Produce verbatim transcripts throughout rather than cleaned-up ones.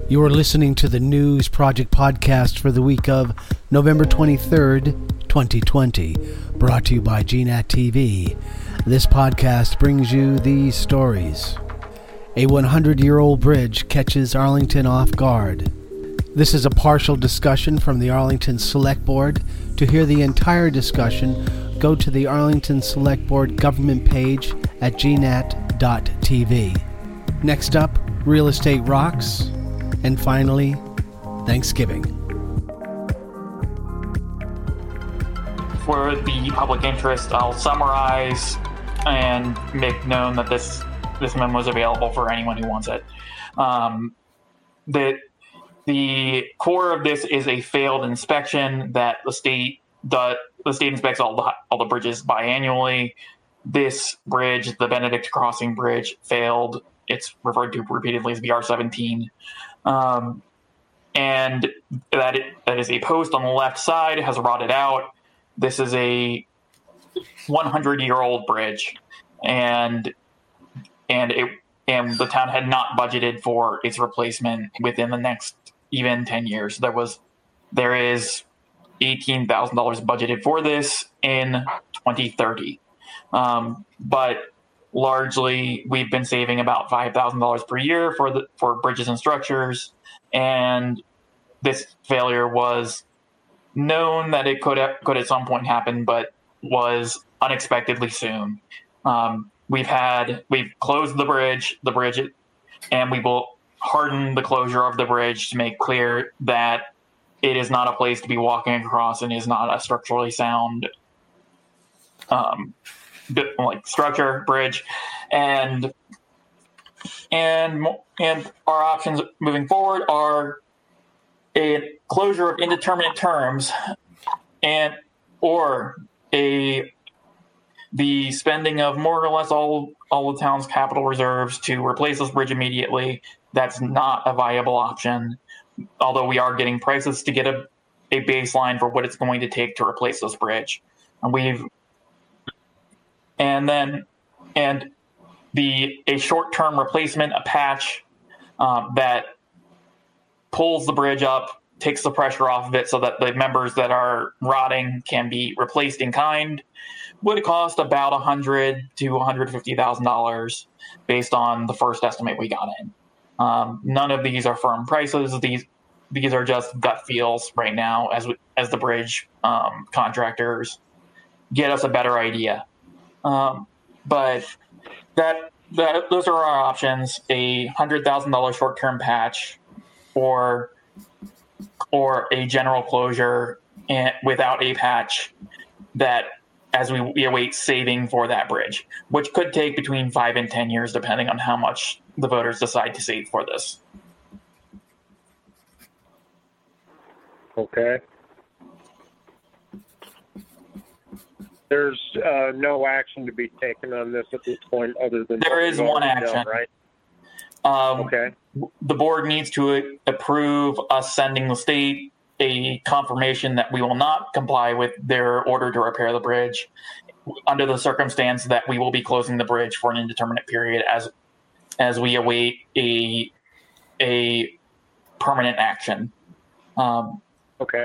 You are listening to the News Project podcast for the week of November twenty-third, twenty twenty, brought to you by G NAT T V. This podcast brings you these stories. A one hundred year old bridge catches Arlington off guard. This is a partial discussion from the Arlington Select Board. To hear the entire discussion, go to the Arlington Select Board government page at g nat dot t v. Next up, Real Estate Rocks. And finally, Thanksgiving. For the public interest, I'll summarize and make known that this this memo is available for anyone who wants it. Um, the the core of this is a failed inspection that the state does. The state inspects all the all the bridges biannually. This bridge, the Benedict Crossing Bridge, failed. It's referred to repeatedly as B R seventeen. Um, and that it, that is a post on the left side has rotted out. This is a one hundred year old bridge, and and it and the town had not budgeted for its replacement within the next even ten years. There was there is eighteen thousand dollars budgeted for this in twenty thirty, um, but largely, we've been saving about five thousand dollars per year for the for bridges and structures, and this failure was known that it could have, could at some point happen, but was unexpectedly soon. Um, we've had we've closed the bridge, the bridge, and we will harden the closure of the bridge to make clear that it is not a place to be walking across and is not a structurally sound Um, like structure bridge, and and and our options moving forward are a closure of indeterminate terms, and or a the spending of more or less all all the town's capital reserves to replace this bridge immediately. That's not a viable option, although we are getting prices to get a a baseline for what it's going to take to replace this bridge, and we've And then, and the a short-term replacement, a patch um, that pulls the bridge up, takes the pressure off of it, so that the members that are rotting can be replaced in kind, would cost about a hundred to one hundred fifty thousand dollars, based on the first estimate we got in. Um, none of these are firm prices. These these are just gut feels right now, as we, as the bridge um, contractors get us a better idea. Um, but that, that those are our options: a hundred thousand dollar short term patch, or or a general closure and, without a patch. That as we, we await saving for that bridge, which could take between five and ten years, depending on how much the voters decide to save for this. Okay. There's uh, no action to be taken on this at this point, other than there is one action, done, right? Um, okay. The board needs to approve us sending the state a confirmation that we will not comply with their order to repair the bridge, under the circumstance that we will be closing the bridge for an indeterminate period as as we await a a permanent action. Um, okay.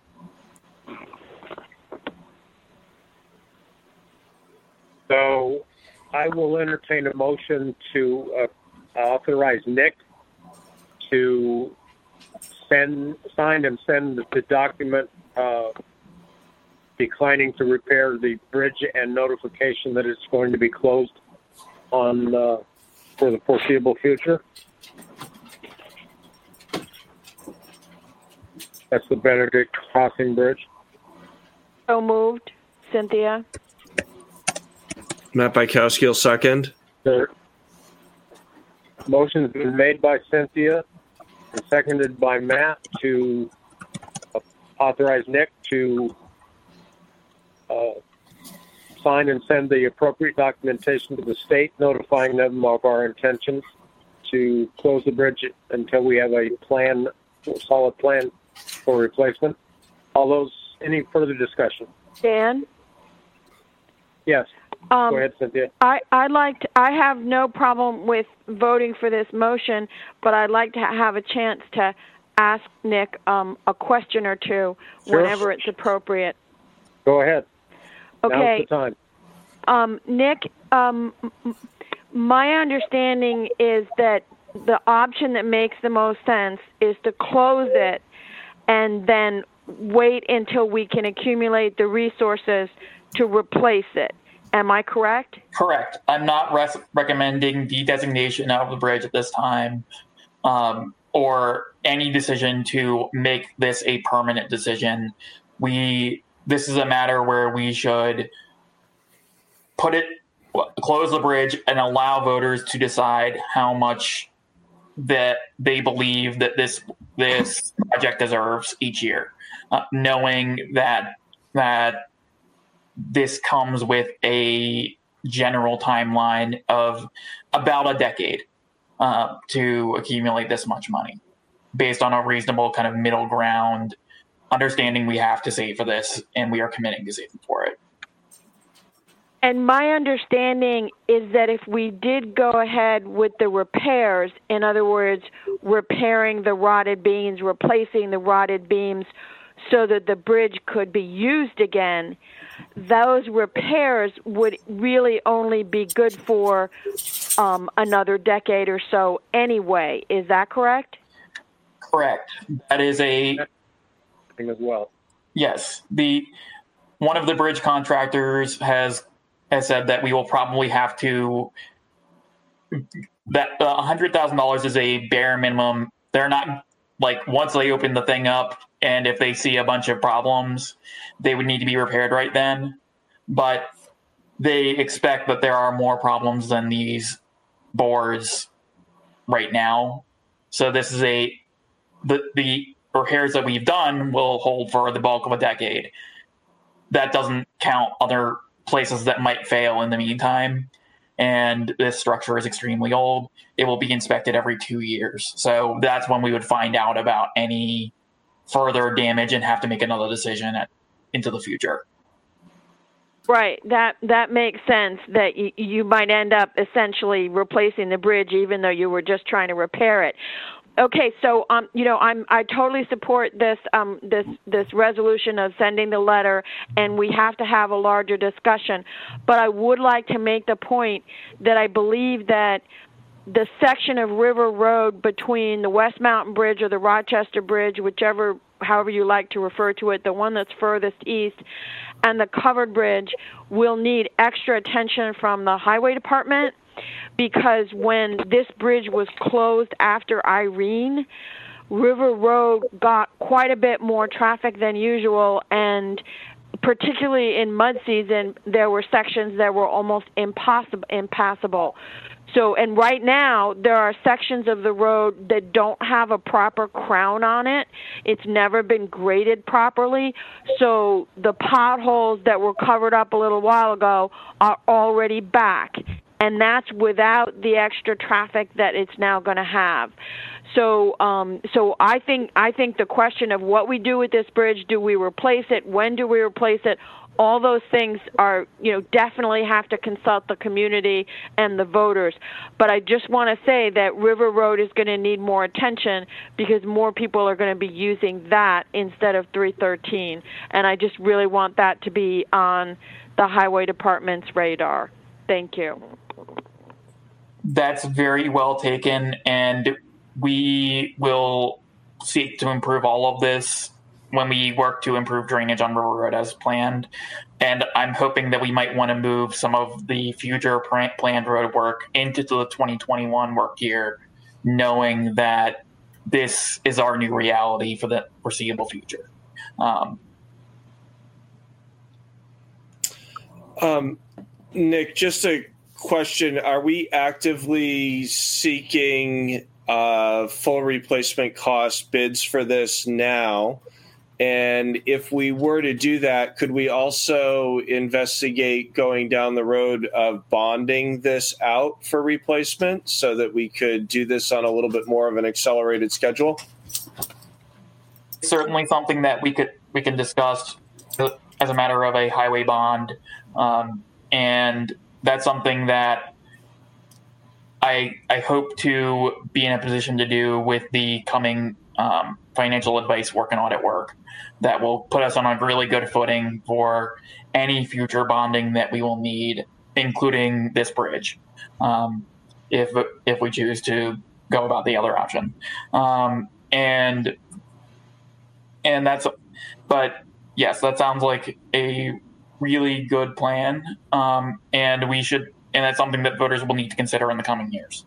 So I will entertain a motion to uh, authorize Nick to send, sign and send the document uh, declining to repair the bridge and notification that it's going to be closed on uh, for the foreseeable future. That's the Benedict Crossing Bridge. So moved. Cynthia. Matt Bykowski will second. The motion has been made by Cynthia and seconded by Matt to authorize Nick to uh, sign and send the appropriate documentation to the state, notifying them of our intentions to close the bridge until we have a plan, a solid plan for replacement. All those, any further discussion? Dan? Yes. Um, Go ahead, Cynthia. I, I'd like to, I have no problem with voting for this motion, but I'd like to ha- have a chance to ask Nick um, a question or two Sure. whenever it's appropriate. Go ahead. Okay. Now's the time. Um, Nick, um, m- my understanding is that the option that makes the most sense is to close it and then wait until we can accumulate the resources to replace it. Am I correct? Correct. I'm not res- recommending the designation of the bridge at this time, um, or any decision to make this a permanent decision. We this is a matter where we should put it, close the bridge, and allow voters to decide how much that they believe that this this project deserves each year, uh, knowing that that. This comes with a general timeline of about a decade uh, to accumulate this much money based on a reasonable kind of middle ground understanding we have to save for this, and we are committing to saving for it. And my understanding is that if we did go ahead with the repairs, in other words, repairing the rotted beams, replacing the rotted beams so that the bridge could be used again, those repairs would really only be good for um, another decade or so anyway. Is that correct? Correct. That is a Thing as well. yes. The one of the bridge contractors has has said that we will probably have to that a uh, hundred thousand dollars is a bare minimum. They're not like once they open the thing up, and if they see a bunch of problems, they would need to be repaired right then. But they expect that there are more problems than these boards right now. So this is a the the repairs that we've done will hold for the bulk of a decade. That doesn't count other places that might fail in the meantime. And this structure is extremely old. It will be inspected every two years. So that's when we would find out about any further damage and have to make another decision at, into the future. Right. That that makes sense. That y- you might end up essentially replacing the bridge, even though you were just trying to repair it. Okay, so um, you know, I'm I totally support this um this this resolution of sending the letter, and we have to have a larger discussion. But I would like to make the point that I believe that the section of River Road between the West Mountain Bridge or the Rochester Bridge, whichever, however you like to refer to it, the one that's furthest east, and the covered bridge will need extra attention from the highway department, because when this bridge was closed after Irene, River Road got quite a bit more traffic than usual, and particularly in mud season, there were sections that were almost impossible, impassable. So, and right now, there are sections of the road that don't have a proper crown on it. It's never been graded properly. So the potholes that were covered up a little while ago are already back. And that's without the extra traffic that it's now going to have. So, um, so I think I think the question of what we do with this bridge, do we replace it? When do we replace it? All those things are, you know, definitely have to consult the community and the voters. But I just want to say that River Road is going to need more attention because more people are going to be using that instead of three thirteen. And I just really want that to be on the highway department's radar. Thank you. That's very well taken, and we will seek to improve all of this when we work to improve drainage on River Road as planned. And I'm hoping that we might want to move some of the future planned road work into the twenty twenty-one work year, knowing that this is our new reality for the foreseeable future. Um, um, Nick, just a question. Are we actively seeking uh, full replacement cost bids for this now? And if we were to do that, could we also investigate going down the road of bonding this out for replacement so that we could do this on a little bit more of an accelerated schedule? Certainly something that we could we can discuss as a matter of a highway bond. Um, and that's something that I I hope to be in a position to do with the coming um, financial advice work and audit work that will put us on a really good footing for any future bonding that we will need, including this bridge, um, if if we choose to go about the other option. Um, and and that's, but yes, that sounds like a really good plan, um, and we should, and that's something that voters will need to consider in the coming years.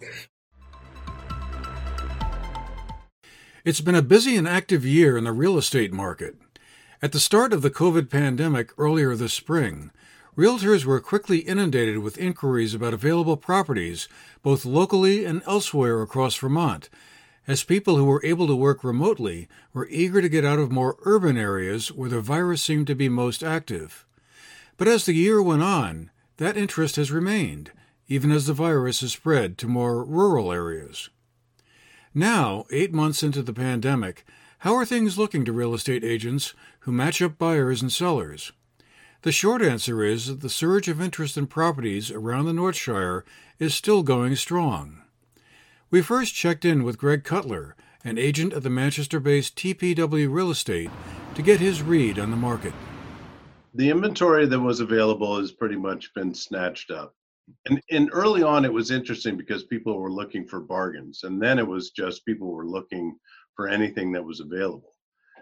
It's been a busy and active year in the real estate market. At the start of the COVID pandemic earlier this spring, realtors were quickly inundated with inquiries about available properties, both locally and elsewhere across Vermont, as people who were able to work remotely were eager to get out of more urban areas where the virus seemed to be most active. But as the year went on, that interest has remained, even as the virus has spread to more rural areas. Now, eight months into the pandemic, how are things looking to real estate agents who match up buyers and sellers? The short answer is that the surge of interest in properties around the Northshire is still going strong. We first checked in with Greg Cutler, an agent at the Manchester-based T P W Real Estate, to get his read on the market. The inventory that was available has pretty much been snatched up. And, and early on, it was interesting because people were looking for bargains. And then it was just people were looking for anything that was available.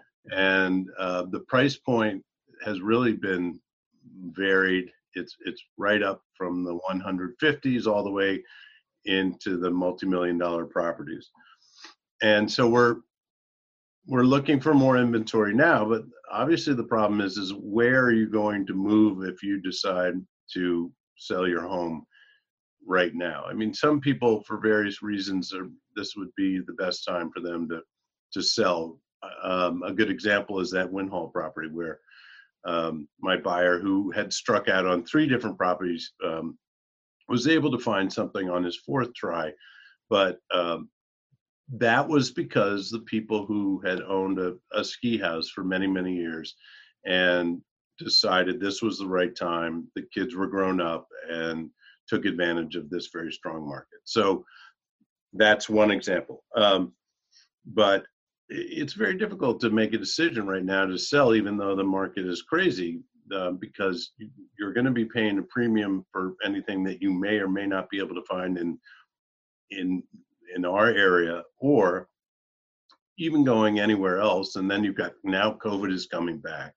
And uh, the price point has really been varied. It's it's right up from the one hundred fifties all the way into the multi-million dollar properties. And so we're we're looking for more inventory now, but obviously the problem is is where are you going to move if you decide to sell your home right now? I mean, some people for various reasons are this would be the best time for them to to sell. Um, a good example is that Winhall property where um, my buyer, who had struck out on three different properties, um, was able to find something on his fourth try. But um, that was because the people who had owned a, a ski house for many, many years and decided this was the right time. The kids were grown up and took advantage of this very strong market. So that's one example. Um, but it's very difficult to make a decision right now to sell, even though the market is crazy, uh, because you're going to be paying a premium for anything that you may or may not be able to find in in in our area, or even going anywhere else. And then you've got now COVID is coming back,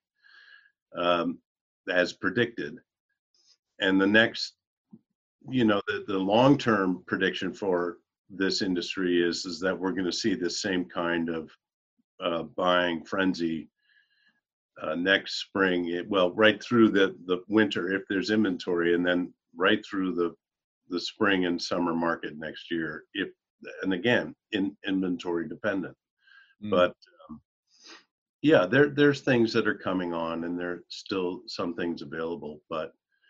um, as predicted. And the next, you know, the, the long-term prediction for this industry is, is that we're going to see the same kind of uh, buying frenzy uh, next spring, it, well, right through the, the winter, if there's inventory, and then right through the, the spring and summer market next year, if, and again, in inventory dependent. Mm. But um, yeah, there there's things that are coming on, and there's still some things available, but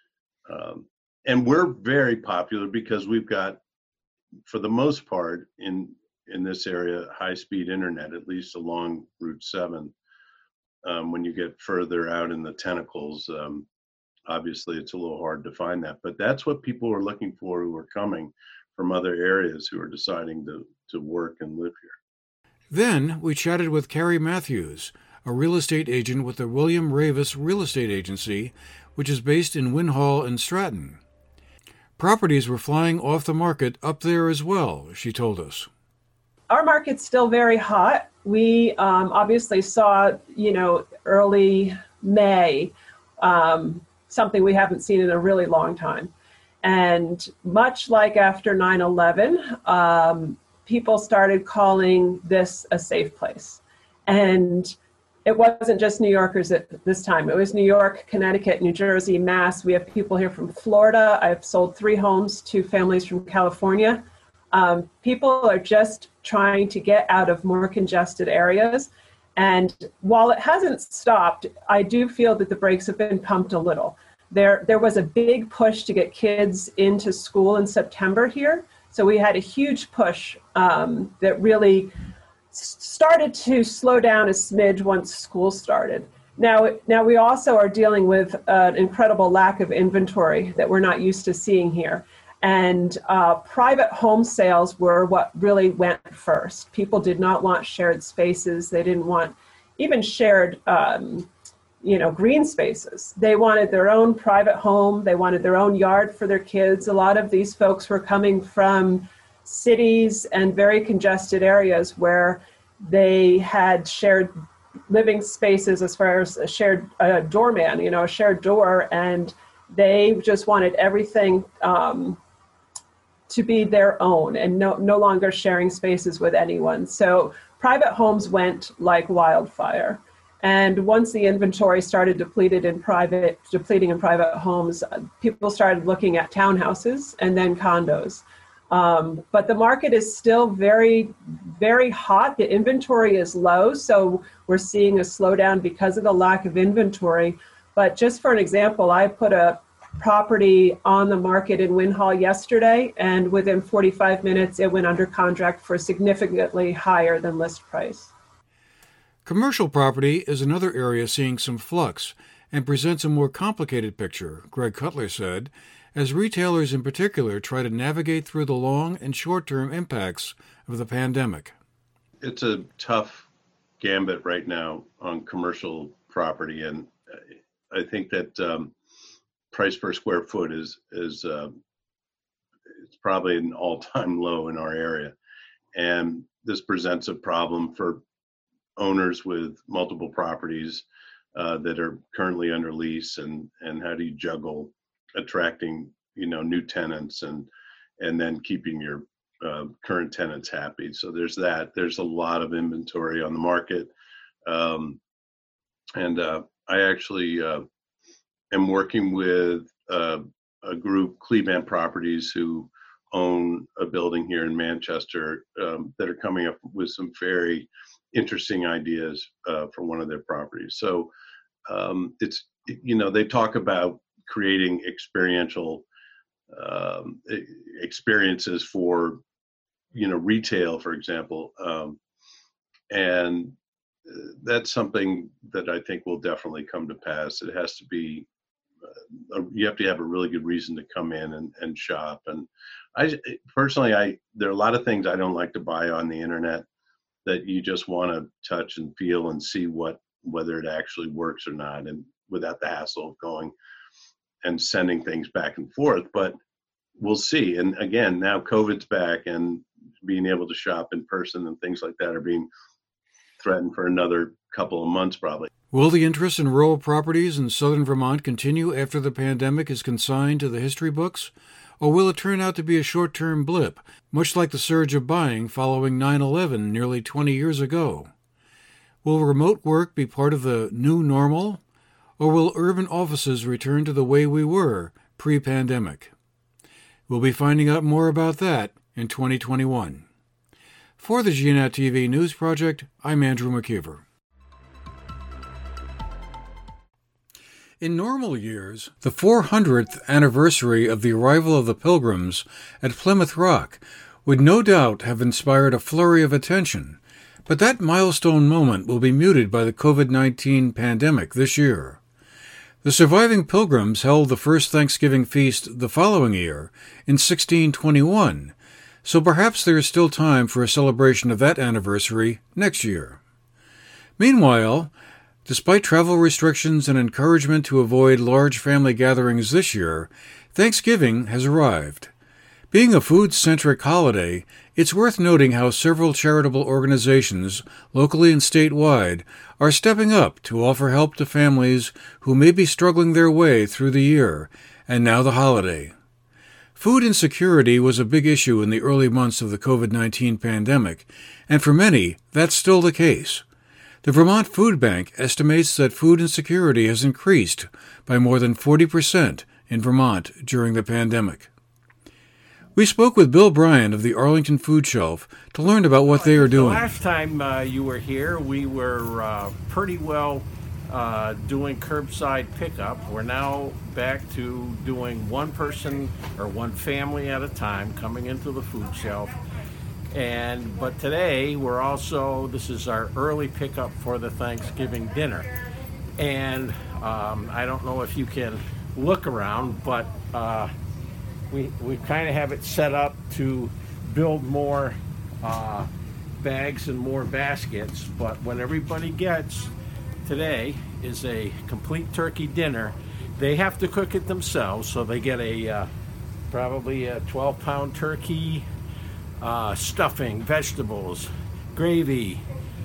um, and we're very popular because we've got, for the most part, in in this area, high-speed internet, at least along Route seven. Um, when you get further out in the tentacles, um, obviously it's a little hard to find that. But that's what people are looking for who are coming from other areas who are deciding to, to work and live here. Then we chatted with Carrie Matthews, a real estate agent with the William Ravis Real Estate Agency, which is based in Winhall and Stratton. Properties were flying off the market up there as well, she told us. Our market's still very hot. We um, obviously saw, you know, early May, um, something we haven't seen in a really long time. And much like after nine eleven, um, people started calling this a safe place. And it wasn't just New Yorkers at this time. It was New York, Connecticut, New Jersey, Mass. We have people here from Florida. I've sold three homes to families from California. Um, people are just trying to get out of more congested areas. And while it hasn't stopped, I do feel that the brakes have been pumped a little. There, there was a big push to get kids into school in September here. So we had a huge push um, that really started to slow down a smidge once school started. Now, now we also are dealing with an incredible lack of inventory that we're not used to seeing here. And uh, private home sales were what really went first. People did not want shared spaces. They didn't want even shared, um, you know, green spaces. They wanted their own private home. They wanted their own yard for their kids. A lot of these folks were coming from cities and very congested areas where they had shared living spaces as far as a shared uh, doorman, you know, a shared door, and they just wanted everything um, to be their own and no, no longer sharing spaces with anyone. So private homes went like wildfire. And once the inventory started depleted in private, depleting in private homes, people started looking at townhouses and then condos. Um, but the market is still very, very hot. The inventory is low, so we're seeing a slowdown because of the lack of inventory. But just for an example, I put a property on the market in Win Hall yesterday, and within forty-five minutes, it went under contract for significantly higher than list price. Commercial property is another area seeing some flux and presents a more complicated picture, Greg Cutler said, as retailers in particular try to navigate through the long and short-term impacts of the pandemic. It's a tough gambit right now on commercial property, and I think that um, price per square foot is is uh, it's probably an all-time low in our area, and this presents a problem for owners with multiple properties uh, that are currently under lease, and and how do you juggle attracting, you know, new tenants and and then keeping your uh, current tenants happy. So there's that. There's a lot of inventory on the market, um, and uh, I actually uh, am working with uh, a group, Cleveland Properties, who own a building here in Manchester um, that are coming up with some very interesting ideas uh, for one of their properties. So um, it's, you know, they talk about creating experiential um, experiences for, you know, retail, for example. Um, and that's something that I think will definitely come to pass. It has to be, uh, you have to have a really good reason to come in and, and shop. And I personally, I, there are a lot of things I don't like to buy on the internet that you just want to touch and feel and see what, whether it actually works or not, and without the hassle of going and sending things back and forth. But we'll see. And again, now COVID's back, and being able to shop in person and things like that are being threatened for another couple of months probably. Will the interest in rural properties in southern Vermont continue after the pandemic is consigned to the history books? Or will it turn out to be a short-term blip, much like the surge of buying following nine eleven nearly twenty years ago? Will remote work be part of the new normal? Or will urban offices return to the way we were pre-pandemic? We'll be finding out more about that in twenty twenty-one. For the G N A T V News Project, I'm Andrew McKeever. In normal years, the four hundredth anniversary of the arrival of the Pilgrims at Plymouth Rock would no doubt have inspired a flurry of attention, but that milestone moment will be muted by the covid nineteen pandemic this year. The surviving Pilgrims held the first Thanksgiving feast the following year, in sixteen twenty-one, so perhaps there is still time for a celebration of that anniversary next year. Meanwhile, despite travel restrictions and encouragement to avoid large family gatherings this year, Thanksgiving has arrived. Being a food-centric holiday, it's worth noting how several charitable organizations, locally and statewide, are stepping up to offer help to families who may be struggling their way through the year, and now the holiday. Food insecurity was a big issue in the early months of the covid nineteen pandemic, and for many, that's still the case. The Vermont Food Bank estimates that food insecurity has increased by more than forty percent in Vermont during the pandemic. We spoke with Bill Bryan of the Arlington Food Shelf to learn about what they are doing. The last time uh, you were here, we were uh, pretty well uh, doing curbside pickup. We're now back to doing one person or one family at a time coming into the food shelf. And but today we're also, this is our early pickup for the Thanksgiving dinner. And um, I don't know if you can look around, but uh, we, we kind of have it set up to build more uh, bags and more baskets. But what everybody gets today is a complete turkey dinner. They have to cook it themselves, so they get a uh, probably a twelve pound turkey, uh, stuffing, vegetables, gravy,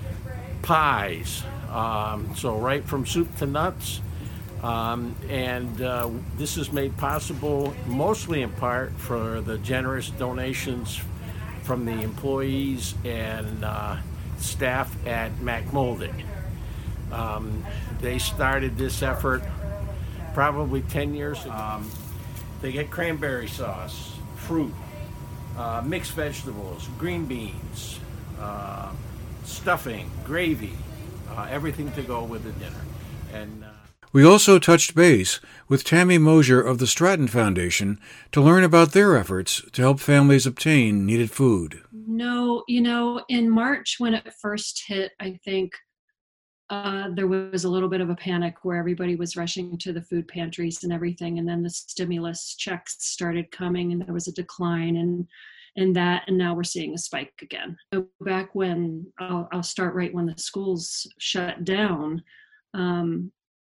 pies, um, so right from soup to nuts. Um, and uh, this is made possible mostly in part for the generous donations from the employees and uh, staff at Mac Molding. Um, they started this effort probably ten years ago. Um, they get cranberry sauce, fruit, uh, mixed vegetables, green beans, uh, stuffing, gravy, uh, everything to go with the dinner. And uh, we also touched base with Tammy Mosier of the Stratton Foundation to learn about their efforts to help families obtain needed food. No, you know, in March when it first hit, I think uh, there was a little bit of a panic where everybody was rushing to the food pantries and everything. And then the stimulus checks started coming and there was a decline in, in that. And now we're seeing a spike again. So back when, I'll, I'll start right when the schools shut down, um,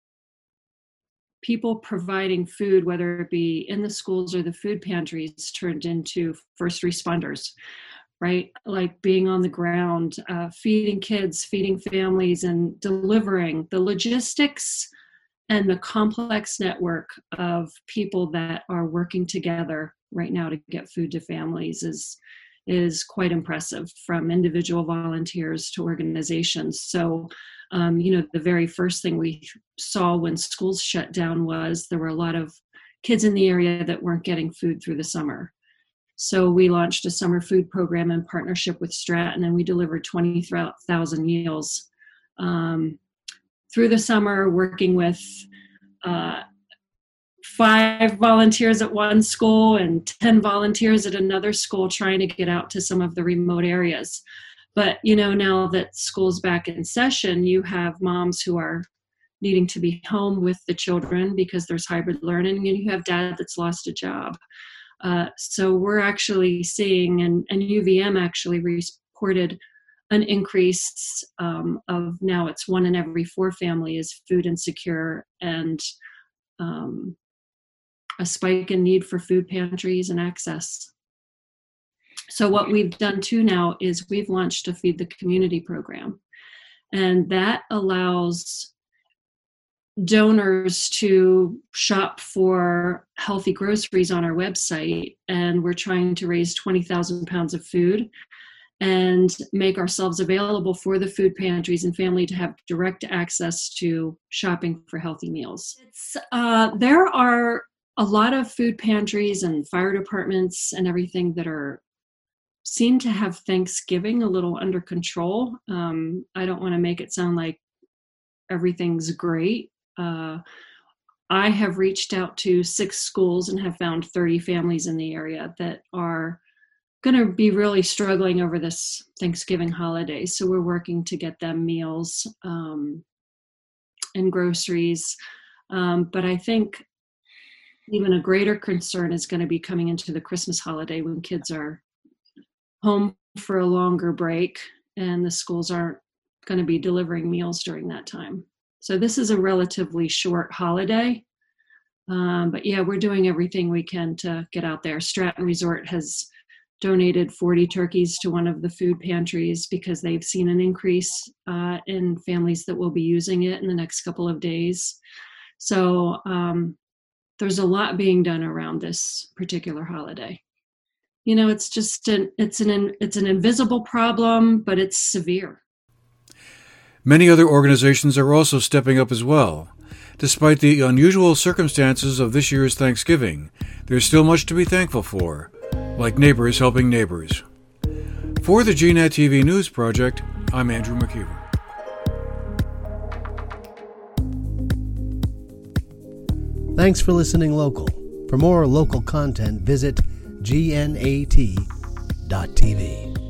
people providing food, whether it be in the schools or the food pantries, turned into first responders, right? Like being on the ground, uh, feeding kids, feeding families, and delivering. The logistics and the complex network of people that are working together right now to get food to families is, is quite impressive, from individual volunteers to organizations. So Um, you know, the very first thing we saw when schools shut down was there were a lot of kids in the area that weren't getting food through the summer. So we launched a summer food program in partnership with Stratton, and we delivered twenty thousand meals um, through the summer, working with uh, five volunteers at one school and ten volunteers at another school, trying to get out to some of the remote areas. But, you know, now that school's back in session, you have moms who are needing to be home with the children because there's hybrid learning, and you have dad that's lost a job. Uh, so we're actually seeing, and, and U V M actually reported an increase um, of now it's one in every four family is food insecure, and um, a spike in need for food pantries and access. So what we've done too now is we've launched a Feed the Community program, and that allows donors to shop for healthy groceries on our website, and we're trying to raise twenty thousand pounds of food and make ourselves available for the food pantries and family to have direct access to shopping for healthy meals. It's, uh, there are a lot of food pantries and fire departments and everything that are seem to have Thanksgiving a little under control. Um, I don't want to make it sound like everything's great. Uh, I have reached out to six schools and have found thirty families in the area that are going to be really struggling over this Thanksgiving holiday. So we're working to get them meals um, and groceries. Um, but I think even a greater concern is going to be coming into the Christmas holiday when kids are home for a longer break and the schools aren't going to be delivering meals during that time. So this is a relatively short holiday. Um, but yeah, we're doing everything we can to get out there. Stratton Resort has donated forty turkeys to one of the food pantries because they've seen an increase uh, in families that will be using it in the next couple of days. So um, there's a lot being done around this particular holiday. You know, it's just an it's an it's an invisible problem, but it's severe. Many other organizations are also stepping up as well. Despite the unusual circumstances of this year's Thanksgiving, there's still much to be thankful for, like Neighbors Helping Neighbors. For the G NAT T V News Project, I'm Andrew McKeever. Thanks for listening local. For more local content, visit G N A T dot T V.